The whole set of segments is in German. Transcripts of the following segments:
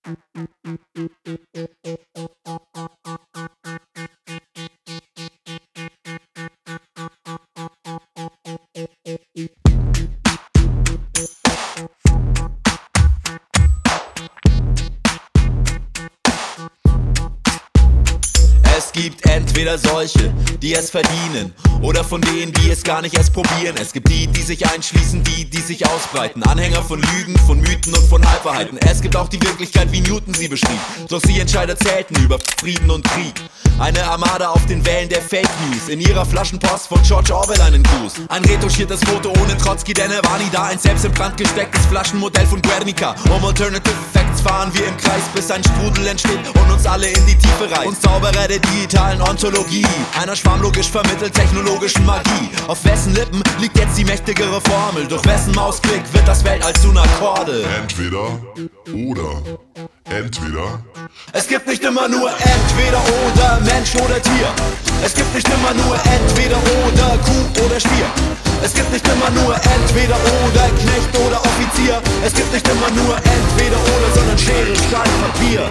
Es gibt entweder solche, die es verdienen, oder von denen, die es gar nicht erst probieren. Es gibt die, die sich einschließen, die sich ausbreiten. Anhänger von Lügen, von Mythen und von Halbwahrheiten. Es gibt auch die Wirklichkeit, wie Newton sie beschrieb. Doch sie Entscheider zählten über Frieden und Krieg. Eine Armada auf den Wellen der Fake News. In ihrer Flaschenpost von George Orwell einen Gruß. Ein retuschiertes Foto ohne Trotzki, denn er war nie da. Ein selbst in Brand gestecktes Flaschenmodell von Guernica. Um Alternative Facts fahren wir im Kreis, bis ein Strudel entsteht und uns alle in die Tiefe reißt. Uns Zauberer der digitalen Ontologie, einer schwarmlogisch vermittelt technologischen Magie. Auf wessen Lippen liegt jetzt die mächtigere Formel? Durch wessen Mausklick wird das Weltall zu einer Korde? Entweder oder. Entweder. Es gibt nicht immer nur entweder oder, Mensch oder Tier. Es gibt nicht immer nur entweder oder, Kuh oder Stier. Es gibt nicht immer nur entweder oder, Knecht oder Offizier. Es gibt nicht immer nur entweder oder, sondern Schere, Stein, Papier.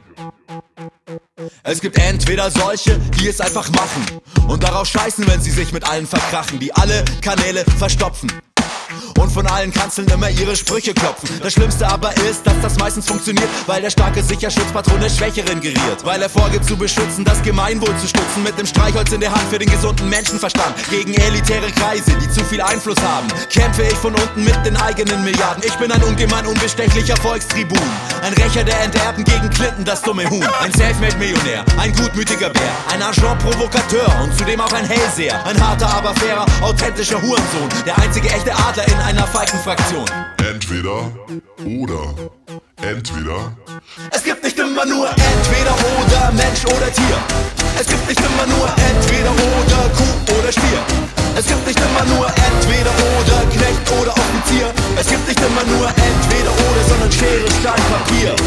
Es gibt entweder solche, die es einfach machen und darauf scheißen, wenn sie sich mit allen verkrachen, die alle Kanäle verstopfen und von allen Kanzeln immer ihre Sprüche klopfen. Das Schlimmste aber ist, dass das meistens funktioniert, weil der Starke sicher Schutzpatron der Schwächeren geriert. Weil er vorgibt zu beschützen, das Gemeinwohl zu stützen, mit dem Streichholz in der Hand für den gesunden Menschenverstand. Gegen elitäre Kreise, die zu viel Einfluss haben, kämpfe ich von unten mit den eigenen Milliarden. Ich bin ein ungemein unbestechlicher Volkstribun, ein Rächer der Enterben gegen Clinton, das dumme Huhn. Ein Selfmade-Millionär, ein gutmütiger Bär, ein Agent-Provokateur und zudem auch ein Hellseher. Ein harter, aber fairer, authentischer Hurensohn, der einzige echte Adler in einer Falkenfraktion. Entweder oder. Entweder. Es gibt nicht immer nur entweder oder, Mensch oder Tier. Es gibt nicht immer nur entweder oder, Kuh oder Stier. Es gibt nicht immer nur entweder oder, Knecht oder Offizier. Es gibt nicht immer nur entweder oder, sondern Schere, Stein, Papier.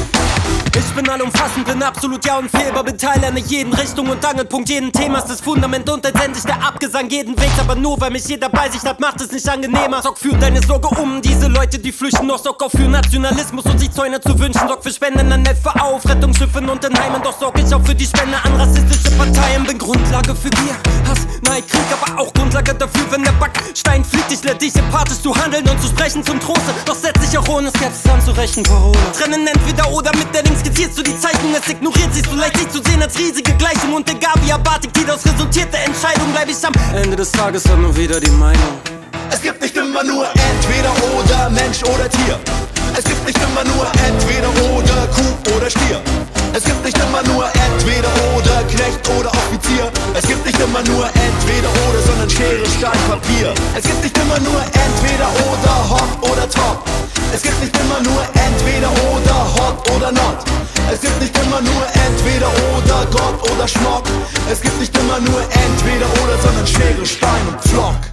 Ich bin allumfassend, bin absolut ja unfehlbar, bin Teil einer jeden Richtung und Angelpunkt, jeden Themas das Fundament und letztendlich der Abgesang jeden Weg, aber nur weil mich jeder bei sich hat, macht es nicht angenehmer. Sorg für deine Sorge um diese Leute, die flüchten, doch sorg auch für Nationalismus und sich Zäune zu wünschen, sorg für Spenden an Helfer auf Rettungsschiffen und in Heimen, doch sorg ich auch für die Spende an rassistische Parteien. Bin Grundlage für Gier, Hass, Neid, Krieg, aber auch Grundlage dafür, wenn der Backstein fliegt. Ich lehre dich empathisch zu handeln und zu sprechen zum Troste, doch setz dich auch ohne Skepsis anzurechten, Corona. Trennen entweder oder mit der Links skizzierst du die Zeichnung, es ignoriert sich so leicht, sich zu sehen als riesige Gleichung. Und egal wie abartig die daraus resultierte Entscheidung, bleib ich am Ende des Tages dann nur wieder die Meinung. Es gibt nicht immer nur entweder oder, Mensch oder Tier. Es gibt nicht immer nur entweder oder, Kuh oder Stier. Es gibt nicht immer nur entweder oder, Knecht oder Offizier. Es gibt nicht immer nur entweder oder, sondern Schere, Stein, Papier. Es gibt nicht immer nur entweder oder, Hot oder Top. Es gibt nicht immer nur entweder oder, Hot oder Not. Es gibt nicht immer nur entweder oder, Gott oder Schmock. Es gibt nicht immer nur entweder oder, sondern Schere, Stein und Pflock.